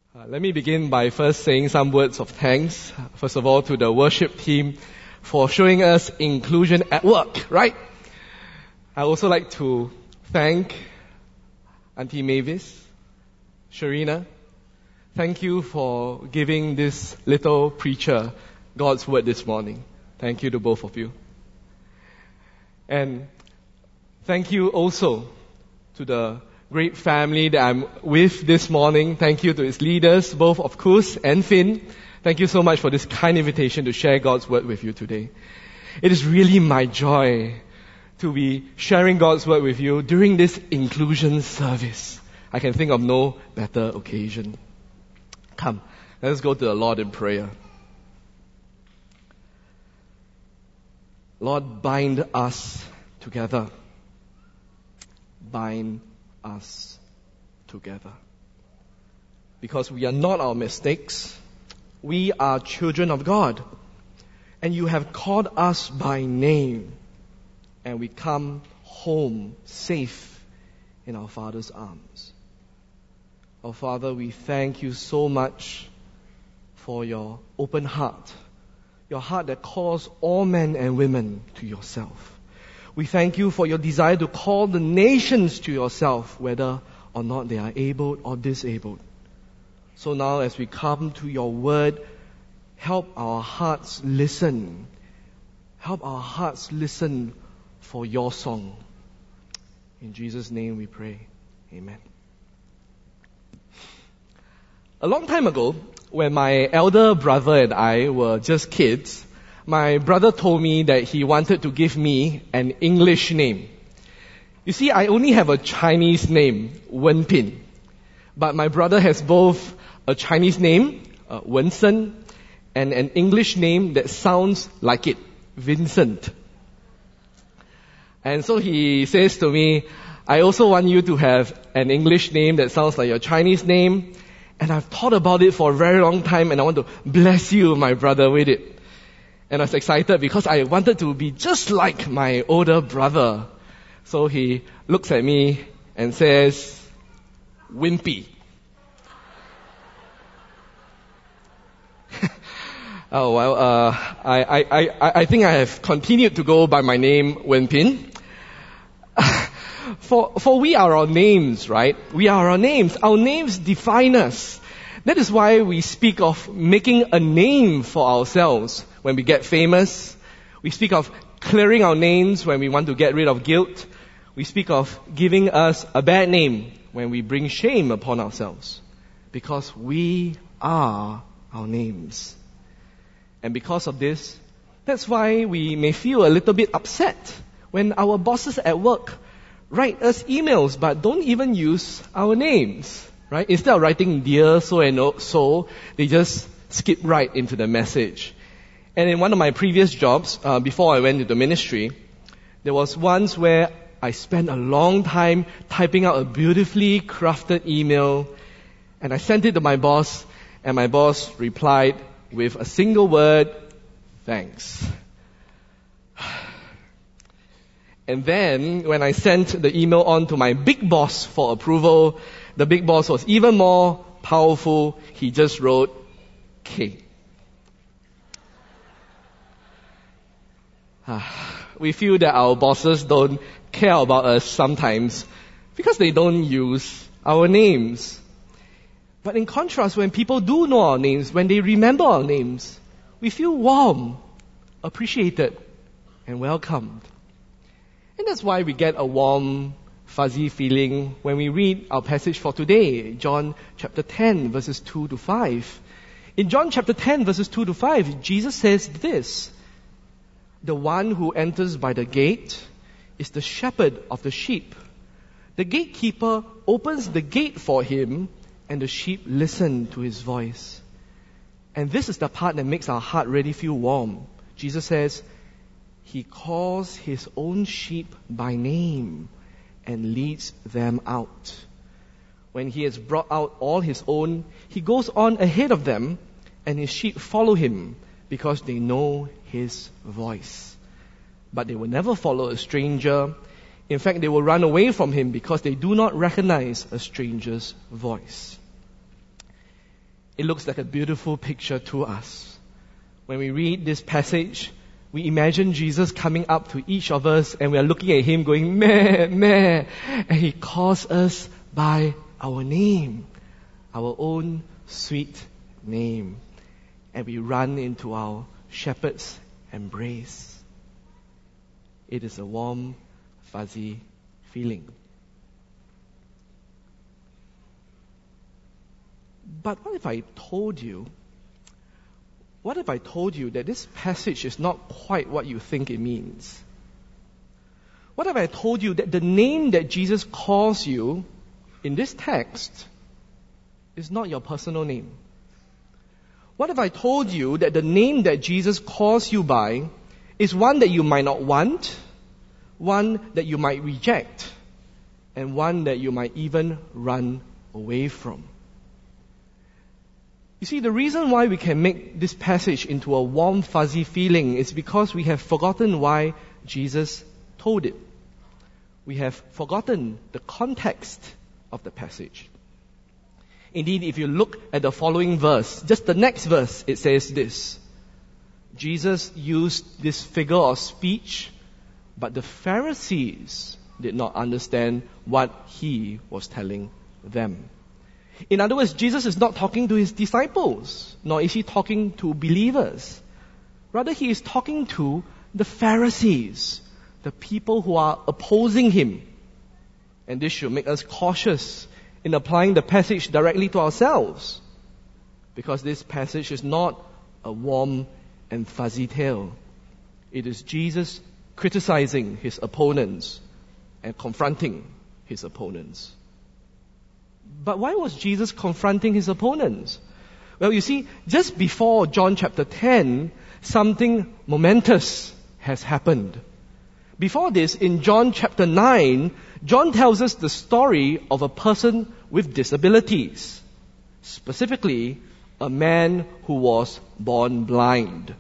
Let me begin by first saying some words of thanks, first of all, to the worship team for showing us inclusion at work, right? I also like to thank Auntie Mavis, Sharina. Thank you for giving this little preacher God's word this morning. Thank you to both of you. And thank you also to the great family that I'm with this morning. Thank you to its leaders, both of Kus and Finn. Thank you so much for this kind invitation to share God's word with you today. It is really my joy to be sharing God's word with you during this inclusion service. I can think of no better occasion. Come, let us go to the Lord in prayer. Lord, bind us together. Bind us together. Because we are not our mistakes. We are children of God. And you have called us by name. And we come home safe in our Father's arms. Our Father, we thank you so much for your open heart. Your heart that calls all men and women to yourself. We thank you for your desire to call the nations to yourself, whether or not they are able or disabled. So now as we come to your word, help our hearts listen. Help our hearts listen for your song. In Jesus' name we pray. Amen. A long time ago, when my elder brother and I were just kids, my brother told me that he wanted to give me an English name. You see, I only have a Chinese name, Wen Pin. But my brother has both a Chinese name, Wen Sen, and an English name that sounds like it, Vincent. And so he says to me, I also want you to have an English name that sounds like your Chinese name. And I've thought about it for a very long time and I want to bless you, my brother, with it. And I was excited because I wanted to be just like my older brother. So he looks at me and says, Wimpy. Oh, well, I think I have continued to go by my name, Wenpin. For we are our names, right? We are our names. Our names define us. That is why we speak of making a name for ourselves when we get famous. We speak of clearing our names when we want to get rid of guilt. We speak of giving us a bad name when we bring shame upon ourselves. Because we are our names. And because of this, that's why we may feel a little bit upset when our bosses at work write us emails but don't even use our names. Right? Instead of writing dear so and so, they just skip right into the message. And in one of my previous jobs, before I went into ministry, there was once where I spent a long time typing out a beautifully crafted email, and I sent it to my boss, and my boss replied with a single word, thanks. And then, when I sent the email on to my big boss for approval, the big boss was even more powerful. He just wrote K. We feel that our bosses don't care about us sometimes because they don't use our names. But in contrast, when people do know our names, when they remember our names, we feel warm, appreciated, and welcomed. And that's why we get a warm, fuzzy feeling when we read our passage for today, John chapter 10, verses 2 to 5. In John chapter 10, verses 2 to 5, Jesus says this, the one who enters by the gate is the shepherd of the sheep. The gatekeeper opens the gate for him, and the sheep listen to his voice. And this is the part that makes our heart really feel warm. Jesus says, he calls his own sheep by name and leads them out. When he has brought out all his own, he goes on ahead of them, and his sheep follow him because they know his voice. But they will never follow a stranger. In fact, they will run away from him because they do not recognize a stranger's voice. it looks like a beautiful picture to us. When we read this passage, we imagine Jesus coming up to each of us and we are looking at Him going, meh, meh, and He calls us by our name, our own sweet name. And we run into our shepherd's embrace. It is a warm, fuzzy feeling. But what if I told you that this passage is not quite what you think it means? What if I told you that the name that Jesus calls you in this text is not your personal name? What if I told you that the name that Jesus calls you by is one that you might not want, one that you might reject, and one that you might even run away from? You see, the reason why we can make this passage into a warm, fuzzy feeling is because we have forgotten why Jesus told it. We have forgotten the context of the passage. Indeed, if you look at the following verse, just the next verse, it says this: Jesus used this figure of speech, but the Pharisees did not understand what He was telling them. In other words, Jesus is not talking to His disciples, nor is He talking to believers. Rather, He is talking to the Pharisees, the people who are opposing Him. And this should make us cautious in applying the passage directly to ourselves, because this passage is not a warm and fuzzy tale. It is Jesus criticizing His opponents and confronting His opponents. But why was Jesus confronting His opponents? Well, you see, just before John chapter 10, something momentous has happened. Before this, in John chapter 9, John tells us the story of a person with disabilities. Specifically, a man who was born blind.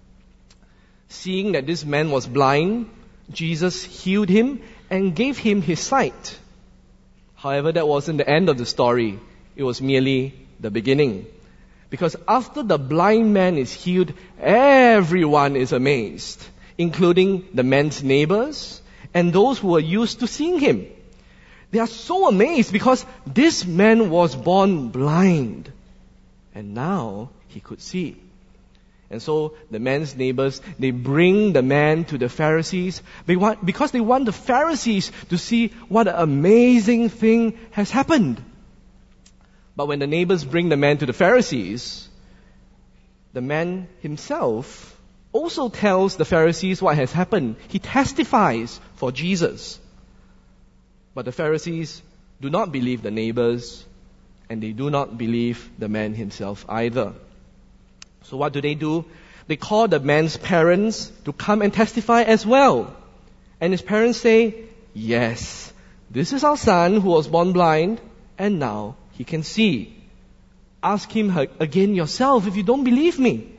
Seeing that this man was blind, Jesus healed him and gave him his sight. However, that wasn't the end of the story. It was merely the beginning. Because after the blind man is healed, everyone is amazed, including the man's neighbors and those who were used to seeing him. They are so amazed because this man was born blind, and now he could see. And so the man's neighbors, they bring the man to the Pharisees because they want the Pharisees to see what an amazing thing has happened. But when the neighbors bring the man to the Pharisees, the man himself also tells the Pharisees what has happened. He testifies for Jesus. But the Pharisees do not believe the neighbors, and they do not believe the man himself either. So what do? They call the man's parents to come and testify as well. And his parents say, yes, this is our son who was born blind, and now he can see. Ask him again yourself if you don't believe me.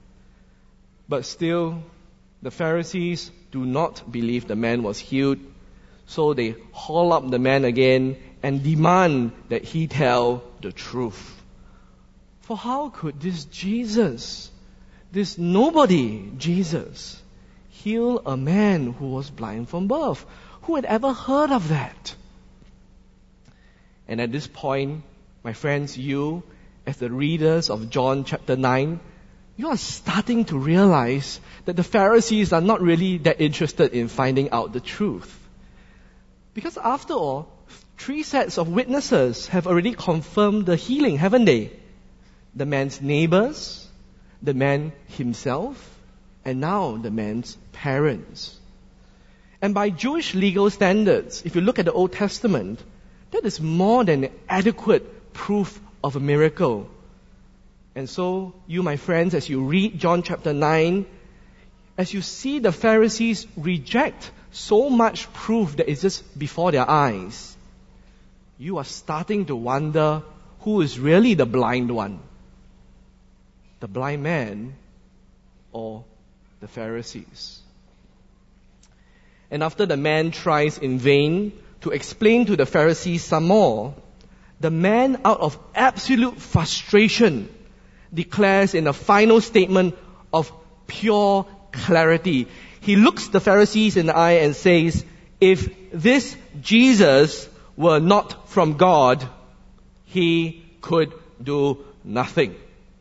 But still, the Pharisees do not believe the man was healed. So they haul up the man again and demand that he tell the truth. For how could this Jesus, this nobody Jesus, heal a man who was blind from birth? Who had ever heard of that? And at this point, my friends, you, as the readers of John chapter 9, you are starting to realize that the Pharisees are not really that interested in finding out the truth. Because after all, 3 sets of witnesses have already confirmed the healing, haven't they? The man's neighbors, the man himself, and now the man's parents. And by Jewish legal standards, if you look at the Old Testament, that is more than adequate proof of a miracle. And so, you, my friends, as you read John chapter 9, as you see the Pharisees reject so much proof that is just before their eyes, you are starting to wonder who is really the blind one. The blind man or the Pharisees. And after the man tries in vain to explain to the Pharisees some more, the man, out of absolute frustration, declares in a final statement of pure clarity. He looks the Pharisees in the eye and says, if this Jesus were not from God, he could do nothing.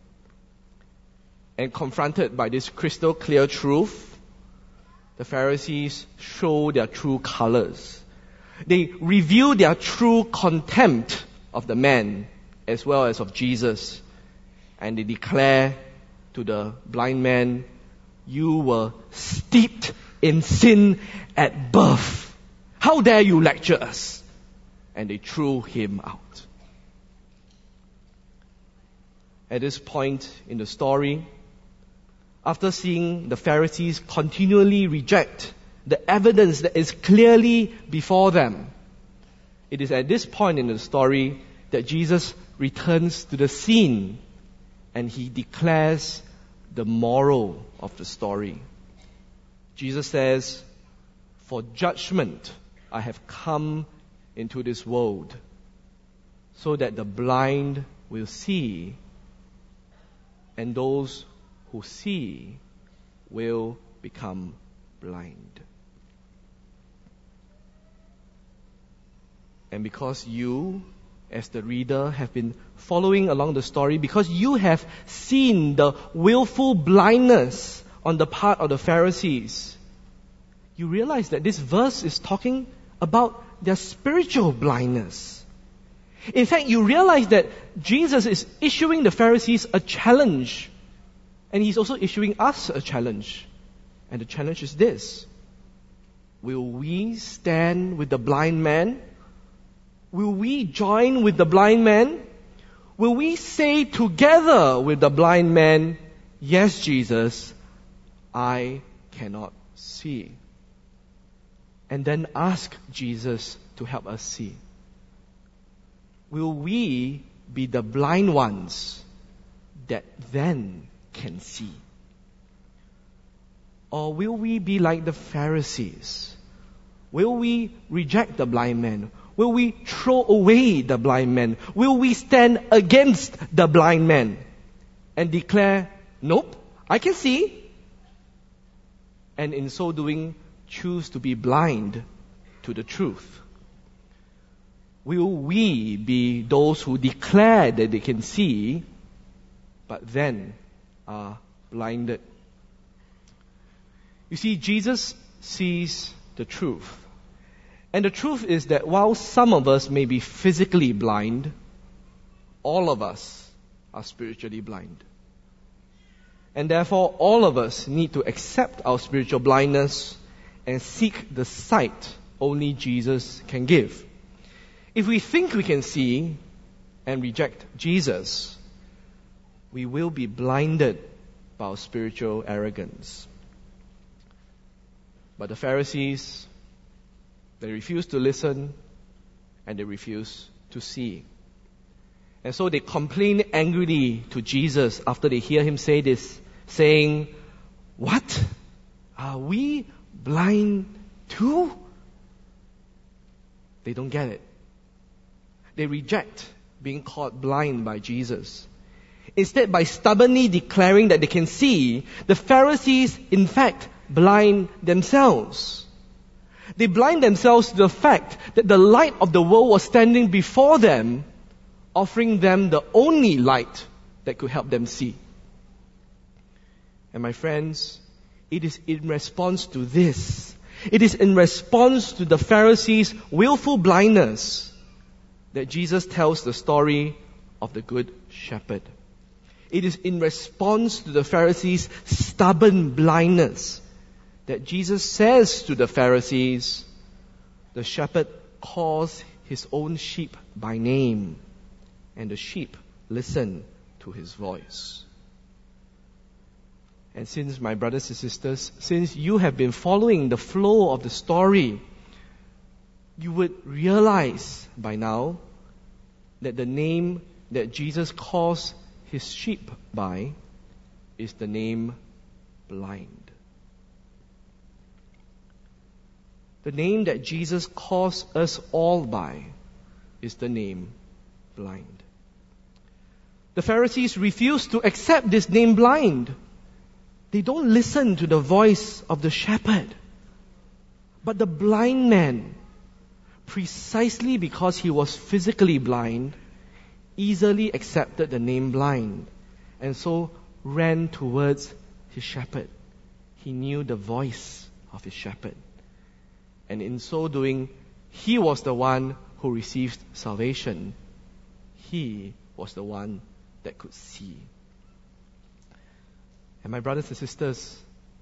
And confronted by this crystal clear truth, the Pharisees show their true colors. They reveal their true contempt of the man as well as of Jesus. And they declare to the blind man, you were steeped in sin at birth. How dare you lecture us? And they threw him out. At this point in the story, after seeing the Pharisees continually reject the evidence that is clearly before them, it is at this point in the story that Jesus returns to the scene and he declares the moral of the story. Jesus says, for judgment I have come into this world, so that the blind will see, and those who see will become blind. And because you, as the reader, have been following along the story, because you have seen the willful blindness on the part of the Pharisees, you realize that this verse is talking about their spiritual blindness. In fact, you realize that Jesus is issuing the Pharisees a challenge, and he's also issuing us a challenge. And the challenge is this: will we stand with the blind man? Will we join with the blind man? Will we say together with the blind man, yes, Jesus, I cannot see? And then ask Jesus to help us see. Will we be the blind ones that then can see? Or will we be like the Pharisees? Will we reject the blind man? Will we throw away the blind man? Will we stand against the blind man and declare, nope, I can see, and in so doing choose to be blind to the truth? Will we be those who declare that they can see, but then are blinded? You see, Jesus sees the truth. And the truth is that while some of us may be physically blind, all of us are spiritually blind. And therefore, all of us need to accept our spiritual blindness and seek the sight only Jesus can give. If we think we can see and reject Jesus, we will be blinded by our spiritual arrogance. But the Pharisees, they refuse to listen and they refuse to see. And so they complain angrily to Jesus after they hear him say this, saying, what? Are we blind too? They don't get it. They reject being called blind by Jesus. Instead, by stubbornly declaring that they can see, the Pharisees, in fact, blind themselves. They blind themselves to the fact that the light of the world was standing before them, offering them the only light that could help them see. And my friends, it is in response to this, it is in response to the Pharisees' willful blindness that Jesus tells the story of the Good Shepherd. It is in response to the Pharisees' stubborn blindness that Jesus says to the Pharisees, the shepherd calls his own sheep by name, and the sheep listen to his voice. And since, my brothers and sisters, since you have been following the flow of the story, you would realize by now that the name that Jesus calls his sheep by is the name blind. The name that Jesus calls us all by is the name blind. The Pharisees refuse to accept this name blind. They don't listen to the voice of the shepherd. But the blind man, precisely because he was physically blind, easily accepted the name blind, and so ran towards his shepherd. He knew the voice of his shepherd. And in so doing, he was the one who received salvation. He was the one that could see. And my brothers and sisters,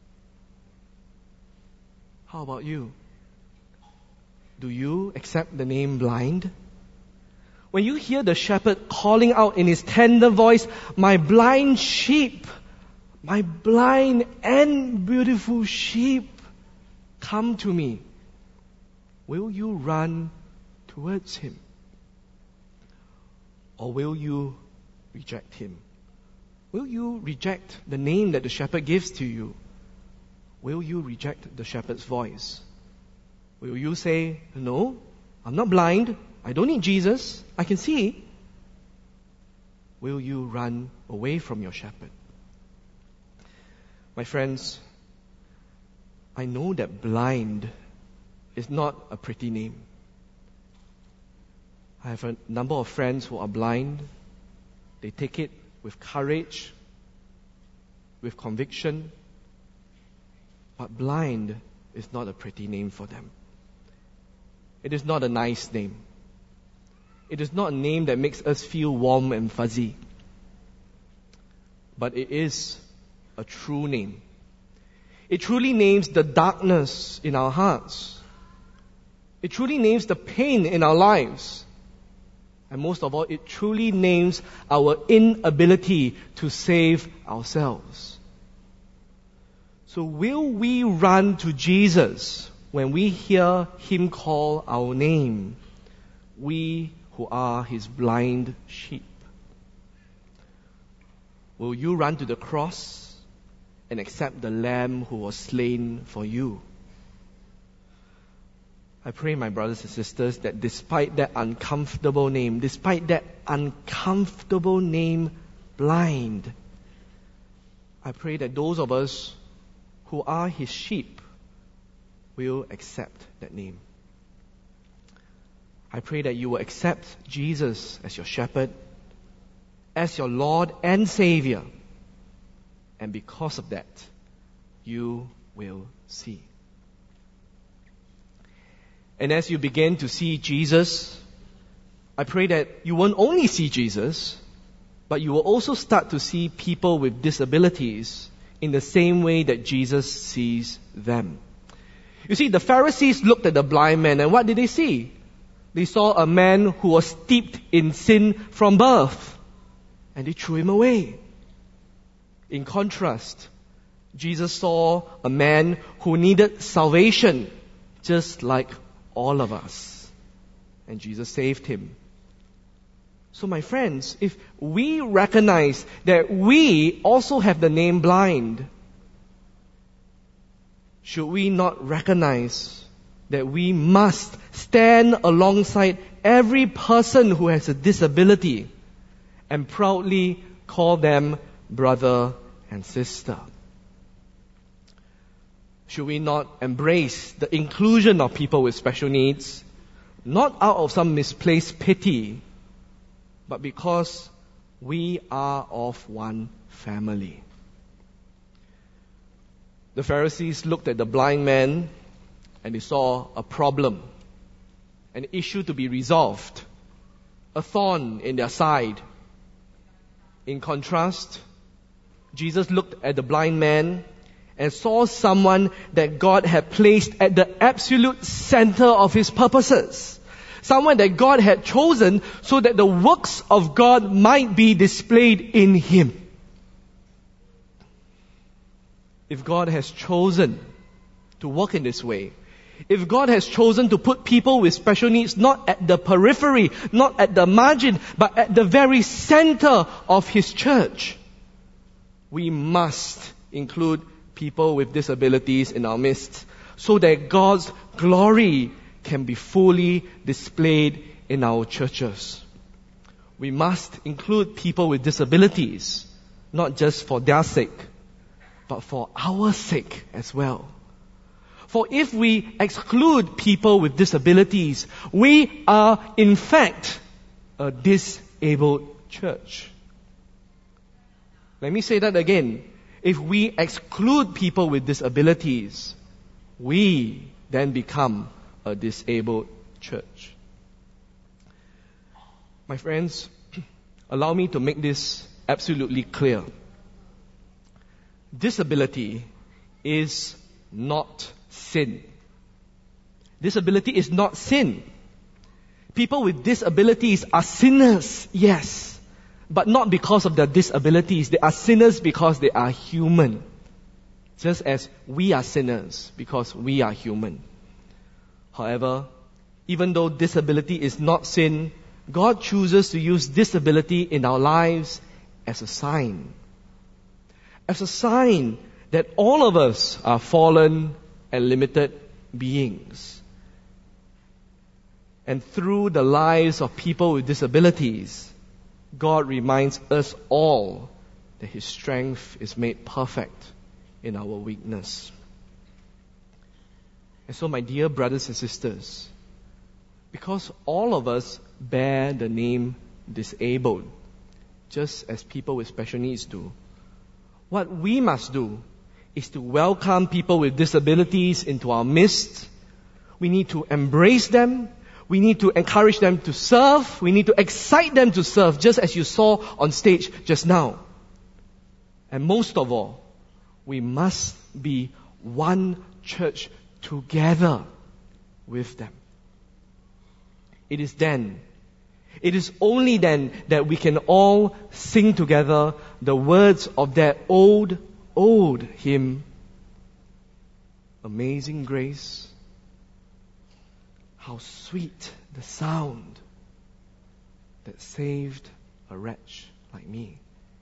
how about you? Do you accept the name blind? When you hear the shepherd calling out in his tender voice, "My blind sheep, my blind and beautiful sheep, come to me," will you run towards him? Or will you reject him? Will you reject the name that the shepherd gives to you? Will you reject the shepherd's voice? Will you say, "No, I'm not blind. I don't need Jesus. I can see"? Will you run away from your shepherd? My friends, I know that blind is not a pretty name. I have a number of friends who are blind. They take it with courage, with conviction. But blind is not a pretty name for them. It is not a nice name. It is not a name that makes us feel warm and fuzzy. But it is a true name. It truly names the darkness in our hearts. It truly names the pain in our lives. And most of all, it truly names our inability to save ourselves. So will we run to Jesus when we hear him call our name, we who are his blind sheep? Will you run to the cross and accept the Lamb who was slain for you? I pray, my brothers and sisters, that despite that uncomfortable name, blind, I pray that those of us who are his sheep will accept that name. I pray that you will accept Jesus as your shepherd, as your Lord and Savior, and because of that, you will see. And as you begin to see Jesus, I pray that you won't only see Jesus, but you will also start to see people with disabilities in the same way that Jesus sees them. You see, the Pharisees looked at the blind man, and what did they see? They saw a man who was steeped in sin from birth, and they threw him away. In contrast, Jesus saw a man who needed salvation, just like all of us. And Jesus saved him. So my friends, if we recognize that we also have the name blind, should we not recognize that we must stand alongside every person who has a disability and proudly call them brother and sister? Should we not embrace the inclusion of people with special needs, not out of some misplaced pity, but because we are of one family? The Pharisees looked at the blind man and they saw a problem, an issue to be resolved, a thorn in their side. In contrast, Jesus looked at the blind man and saw someone that God had placed at the absolute center of his purposes. Someone that God had chosen so that the works of God might be displayed in him. If God has chosen to work in this way, if God has chosen to put people with special needs not at the periphery, not at the margin, but at the very center of his church, we must include people with disabilities in our midst so that God's glory can be fully displayed in our churches. we must include people with disabilities, not just for their sake, but for our sake as well. For if we exclude people with disabilities, we are in fact a disabled church. Let me say that again. If we exclude people with disabilities, we then become a disabled church. My friends, allow me to make this absolutely clear. Disability is not sin. Disability is not sin. People with disabilities are sinners, yes, but not because of their disabilities. They are sinners because they are human. Just as we are sinners because we are human. However, even though disability is not sin, God chooses to use disability in our lives as a sign. As a sign that all of us are fallen and limited beings. And through the lives of people with disabilities, God reminds us all that His strength is made perfect in our weakness. And so, my dear brothers and sisters, because all of us bear the name disabled, just as people with special needs do, what we must do is to welcome people with disabilities into our midst. We need to embrace them. We need to encourage them to serve. We need to excite them to serve, just as you saw on stage just now. And most of all, we must be one church together with them. It is only then that we can all sing together the words of that old hymn, Amazing Grace. How sweet the sound that saved a wretch like me.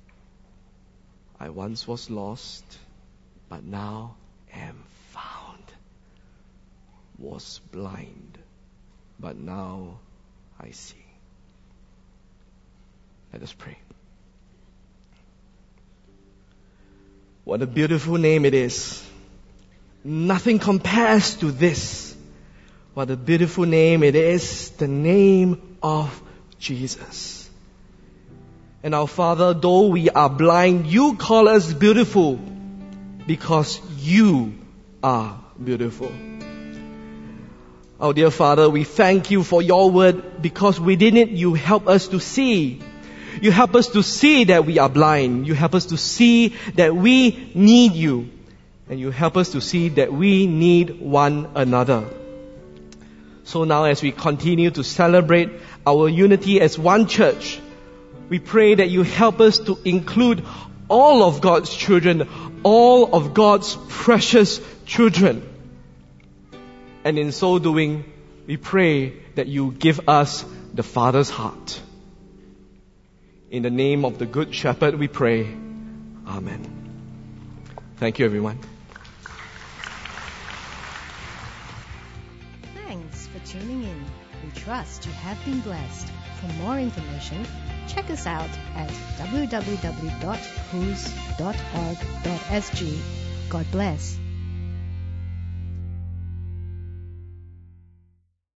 I once was lost, but now am found. Was blind, but now I see. Let us pray. What a beautiful name it is. Nothing compares to this. What a beautiful name it is, the name of Jesus. And our Father, though we are blind, you call us beautiful because you are beautiful. Our dear Father, we thank you for your word because within it you help us to see. You help us to see that we are blind. You help us to see that we need you. And you help us to see that we need one another. So now as we continue to celebrate our unity as one church, we pray that you help us to include all of God's children, all of God's precious children. And in so doing, we pray that you give us the Father's heart. In the name of the Good Shepherd we pray. Amen. Thank you, everyone. Thanks for tuning in. We trust you have been blessed. For more information, check us out at www.whos.org.sg. God bless.